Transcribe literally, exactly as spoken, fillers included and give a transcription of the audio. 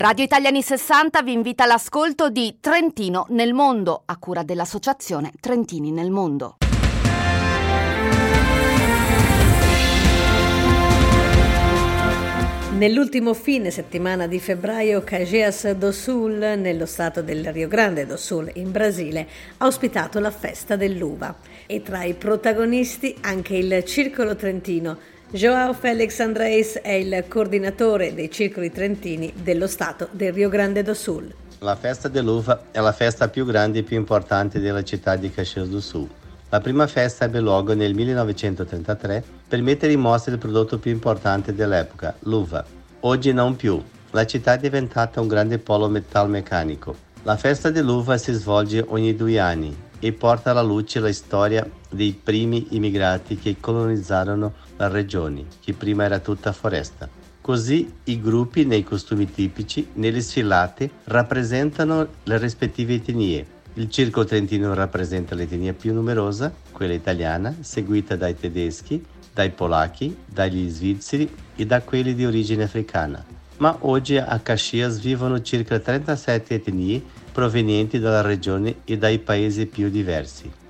Radio Italia anni sessanta vi invita all'ascolto di Trentino nel mondo, a cura dell'associazione Trentini nel Mondo. Nell'ultimo fine settimana di febbraio, Caxias do Sul, nello stato del Rio Grande do Sul, in Brasile, ha ospitato la festa dell'uva. E tra i protagonisti anche il Circolo Trentino. João Félix Andrés è il coordinatore dei circoli trentini dello stato del Rio Grande do Sul. La festa dell'uva è la festa più grande e più importante della città di Caxias do Sul. La prima festa ebbe luogo nel millenovecentotrentatré per mettere in mostra il prodotto più importante dell'epoca, l'uva. Oggi non più. La città è diventata un grande polo metalmeccanico. La festa dell'uva si svolge ogni due anni e porta alla luce la storia dei primi immigrati che colonizzarono la regione, che prima era tutta foresta. Così i gruppi nei costumi tipici, nelle sfilate, rappresentano le rispettive etnie. Il Circolo Trentino rappresenta l'etnia più numerosa, quella italiana, seguita dai tedeschi, dai polacchi, dagli svizzeri e da quelli di origine africana. Ma oggi a Caxias vivono circa trentasette etnie provenienti dalla regione e dai paesi più diversi.